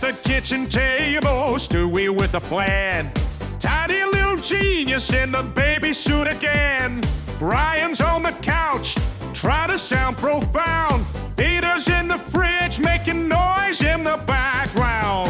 the kitchen table, Stewie with a plan. Tiny little genius in the baby suit again. Brian's on the couch, trying to sound profound. Peter's in the fridge, making noise in the background.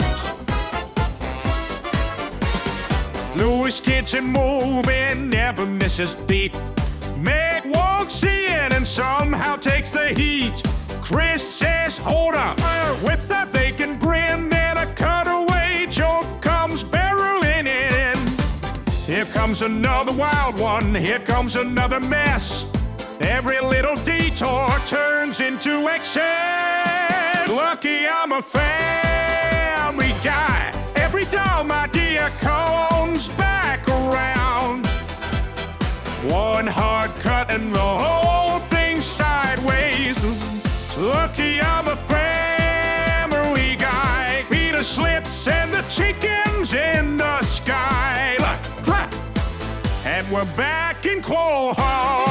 Louis' kitchen moving, never misses beat. Meg walks in and somehow takes the heat. Chris says, hold up, with that vacant grin. Then a cutaway joke comes barreling in. Here comes another wild one, here comes another mess. Every little detour turns into excess. Lucky I'm a family guy. Every dumb idea comes back around. One hard cut and the whole thing sideways. Lucky I'm a family guy. Peter slips and the chicken's in the sky. Clap. And we're back in Quahog.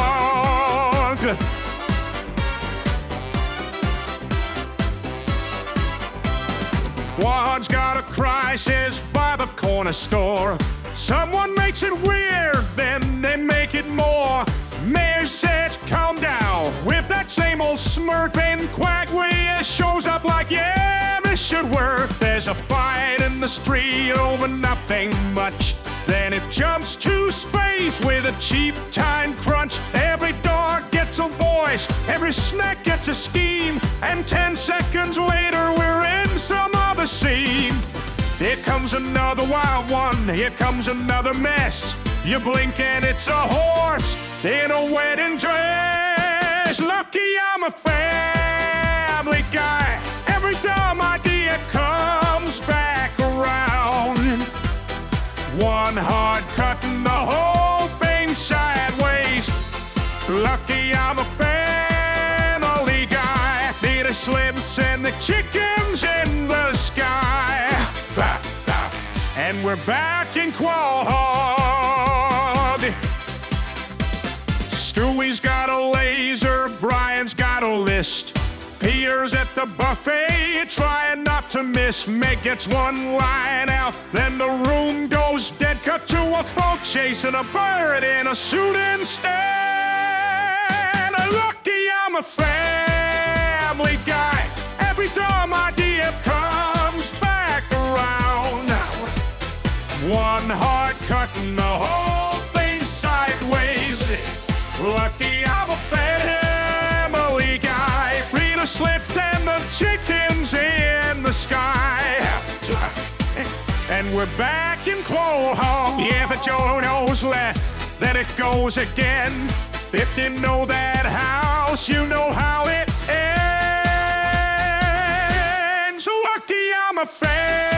Quahog's got a crisis by the corner store. Someone makes it weird, then they make it more. Mayor says, calm down, with that same old smirk. Then Quagway shows up like, yeah, this should work. There's a fight in the street over nothing much. Then it jumps to space with a cheap time crunch. Every dog gets a voice, every snack gets a scheme. And 10 seconds later, we're in some other scene. Here comes another wild one, here comes another mess. You blink and it's a horse in a wedding dress. Lucky I'm a family guy. Every dumb idea comes back around. One hard cut and the whole thing sideways. Lucky I'm a family guy. Peter slips and the chicken's in the sky. And we're back in Quahog. Stewie's got a laser, Brian's got a list. Peter's at the buffet, trying not to miss. Meg gets one line out, then the room goes dead. Cut to a folk chasing a bird in a suit instead. Lucky I'm a family guy. Every dumb idea comes back around. One hard cut and the whole thing sideways. Lucky I'm a family guy. Peter slips and the chicken's in the sky. And we're back in Quahog. Yeah, if Joe knows left, then it goes again. If you know that house, you know how it ends. Lucky I'm a family